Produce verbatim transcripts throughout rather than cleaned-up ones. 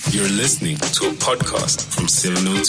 You're listening to a podcast from seven oh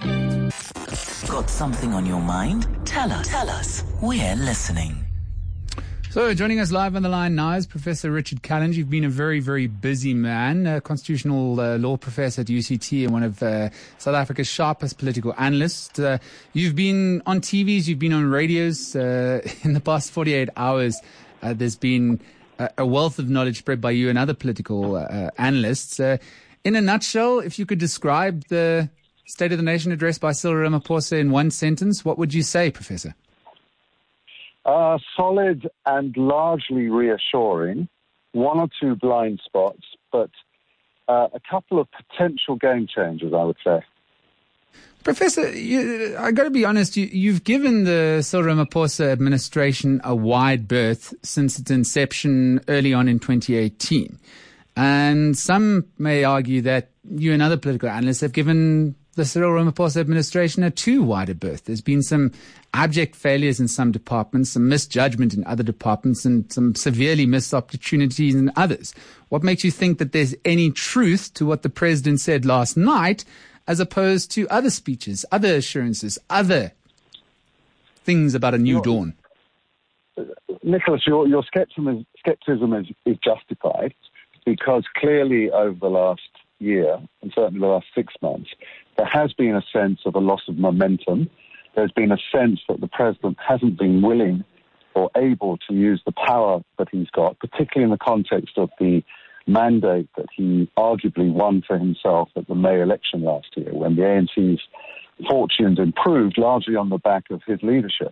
two. Got something on your mind? Tell us. Tell us. We're listening. So, joining us live on the line now is Professor Richard Calland. You've been a very, very busy man, a constitutional uh, law professor at U C T and one of uh, South Africa's sharpest political analysts. Uh, you've been on T Vs, you've been on radios. Uh, in the past forty-eight hours, uh, there's been a, a wealth of knowledge spread by you and other political uh, analysts. Uh, in a nutshell, if you could describe the State of the Nation address by Cyril Ramaphosa in one sentence, what would you say, Professor? Uh, solid and largely reassuring, one or two blind spots, but uh, a couple of potential game changers, I would say. Professor, you, I got to be honest, you, you've given the Cyril Ramaphosa administration a wide berth since its inception early on in twenty eighteen. And some may argue that you and other political analysts have given the Cyril Ramaphosa administration a too wide a berth. There's been some abject failures in some departments, some misjudgment in other departments, and some severely missed opportunities in others. What makes you think that there's any truth to what the president said last night, as opposed to other speeches, other assurances, other things about a new your, dawn? Nicholas, your, your skepticism, is, skepticism is, is justified, because clearly over the last year, and certainly the last six months, there has been a sense of a loss of momentum. There's been a sense that the president hasn't been willing or able to use the power that he's got, particularly in the context of the mandate that he arguably won for himself at the May election last year, when the A N C's fortunes improved largely on the back of his leadership.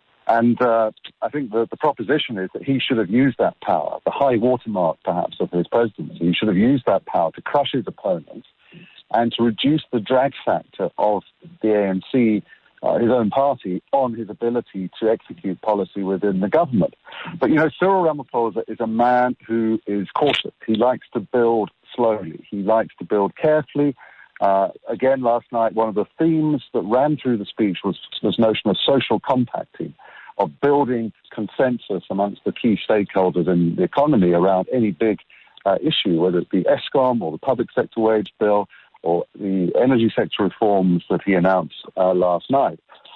And uh, I think the, the proposition is that he should have used that power, the high watermark perhaps of his presidency. He should have used that power to crush his opponents and to reduce the drag factor of the A N C, uh, his own party, on his ability to execute policy within the government. But, you know, Cyril Ramaphosa is a man who is cautious. He likes to build slowly. He likes to build carefully. Uh, again, last night, one of the themes that ran through the speech was this notion of social compacting, of building consensus amongst the key stakeholders in the economy around any big uh, issue, whether it be ESCOM or the public sector wage bill or the energy sector reforms that he announced uh, last night.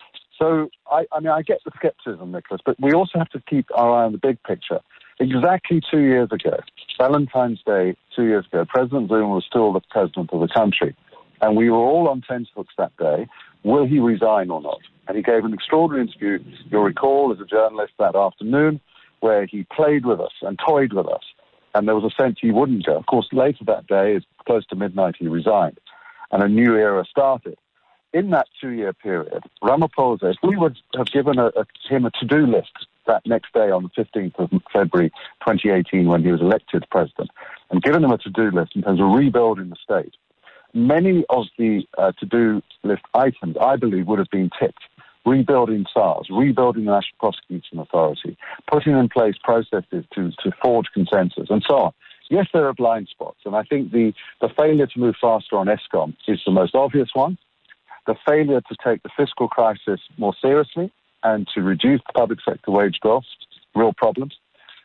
So, I, I mean, I get the skepticism, Nicholas, but we also have to keep our eye on the big picture. Exactly two years ago, Valentine's Day two years ago, President Zuma was still the president of the country. And we were all on tenterhooks that day. Will he resign or not? And he gave an extraordinary interview, you'll recall, as a journalist that afternoon, where he played with us and toyed with us. And there was a sense he wouldn't go. Of course, later that day, close to midnight, he resigned. And a new era started. In that two-year period, Ramaphosa, if we would have given a, a, him a to-do list that next day on the fifteenth of February twenty eighteen, when he was elected president, and given him a to-do list in terms of rebuilding the state, many of the uh, to-do list items, I believe, would have been ticked. Rebuilding SARS, rebuilding the National Prosecution Authority, putting in place processes to, to forge consensus, and so on. Yes, there are blind spots, and I think the, the failure to move faster on ESCOM is the most obvious one. The failure to take the fiscal crisis more seriously and to reduce the public sector wage growth, real problems.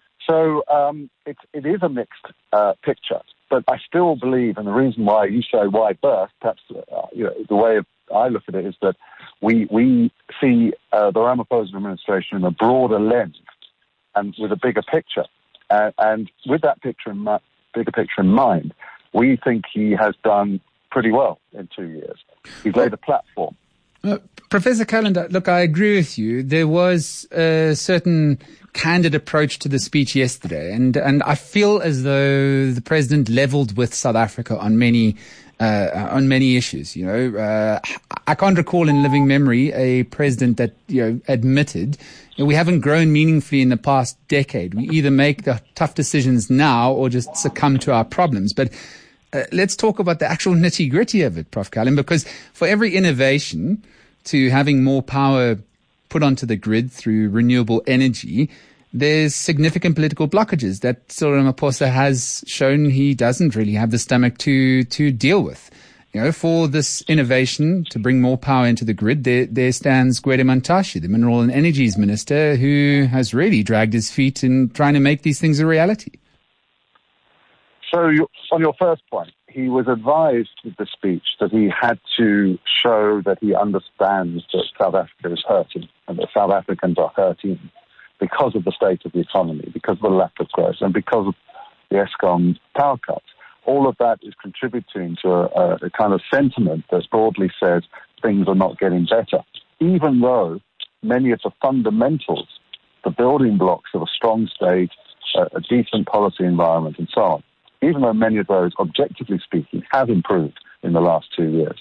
So um, it, it is a mixed uh, picture. But I still believe, and the reason why you say why birth, perhaps uh, you know, the way I look at it is that we we see uh, the Ramaphosa administration in a broader lens and with a bigger picture. Uh, and with that picture in mi- bigger picture in mind, we think he has done pretty well in two years. He's laid a platform. Uh, Professor Calland, look, I agree with you. There was a certain candid approach to the speech yesterday, and, and I feel as though the president leveled with South Africa on many uh, on many issues. You know, uh, I can't recall in living memory a president that you know admitted you know, we haven't grown meaningfully in the past decade. We either make the tough decisions now or just succumb to our problems. But Uh, let's talk about the actual nitty-gritty of it, Professor Calland, because for every innovation to having more power put onto the grid through renewable energy, there's significant political blockages that Cyril Ramaphosa has shown he doesn't really have the stomach to to deal with. You know, for this innovation to bring more power into the grid, there, there stands Gwede Mantashe, the Mineral and Energies Minister, who has really dragged his feet in trying to make these things a reality. So you, on your first point, he was advised with the speech that he had to show that he understands that South Africa is hurting and that South Africans are hurting because of the state of the economy, because of the lack of growth, and because of the Eskom power cuts. All of that is contributing to a, a kind of sentiment that broadly says things are not getting better, even though many of the fundamentals, the building blocks of a strong state, a, a decent policy environment, and so on, even though many of those, objectively speaking, have improved in the last two years.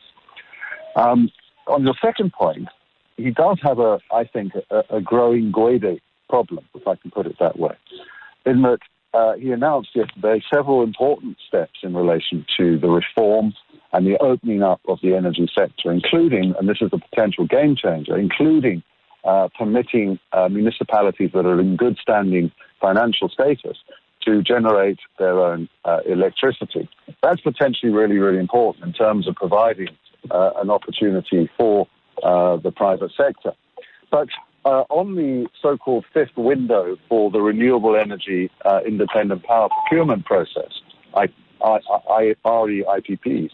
Um, on your second point, he does have, a, I think, a, a growing Gwede problem, if I can put it that way, in that uh, he announced yesterday several important steps in relation to the reform and the opening up of the energy sector, including, and this is a potential game changer, including uh, permitting uh, municipalities that are in good standing financial status to generate their own uh, electricity. That's potentially really, really important in terms of providing uh, an opportunity for uh, the private sector. But uh, on the so-called fifth window for the renewable energy uh, independent power procurement process, I, I, I, R E I P Ps,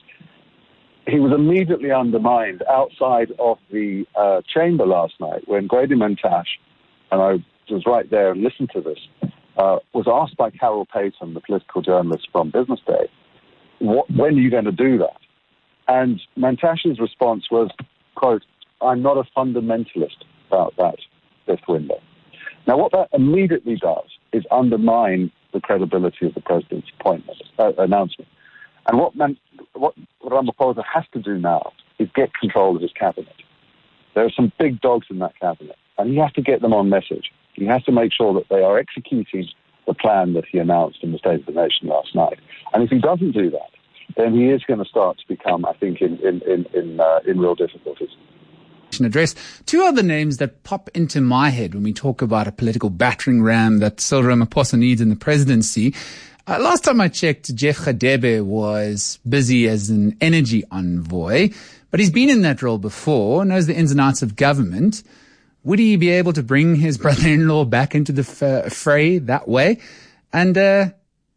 he was immediately undermined outside of the uh, chamber last night when Gwede Mantashe, and I was right there and listened to this, Uh, was asked by Carol Payton, the political journalist from Business Day, what, when are you going to do that? And Mantashe's response was, quote, I'm not a fundamentalist about that fifth window. Now, what that immediately does is undermine the credibility of the president's appointment, uh, announcement. And what, Man- what Ramaphosa has to do now is get control of his cabinet. There are some big dogs in that cabinet, and he has to get them on message. He has to make sure that they are executing the plan that he announced in the State of the Nation last night. And if he doesn't do that, then he is going to start to become, I think, in in in in, uh, in real difficulties. Address. Two other names that pop into my head when we talk about a political battering ram that Cyril Ramaphosa needs in the presidency. Uh, last time I checked, Jeff Radebe was busy as an energy envoy, but he's been in that role before, knows the ins and outs of government. Would he be able to bring his brother-in-law back into the f- fray that way? And uh,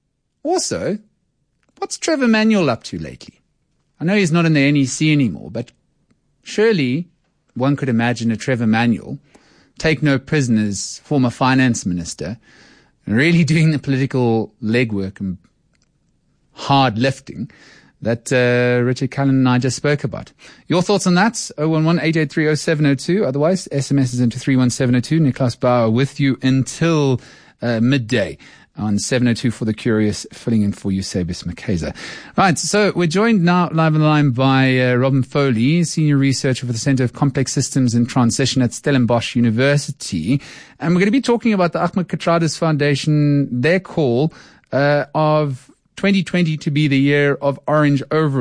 also, what's Trevor Manuel up to lately? I know he's not in the N E C anymore, but surely one could imagine a Trevor Manuel, take no prisoners, former finance minister, really doing the political legwork and hard lifting that uh, Richard Cullen and I just spoke about. Your thoughts on that? oh one one, eight eight three, oh seven oh two. Otherwise, S M S is into three one seven oh two. Niklas Bauer with you until uh, midday on seven oh two for the Curious, filling in for Eusebius Makeza. Right, so we're joined now live on the line by uh, Robin Foley, Senior Researcher for the Center of Complex Systems and Transition at Stellenbosch University. And we're going to be talking about the Ahmed Kathrades Foundation, their call uh, of twenty twenty to be the year of orange overall.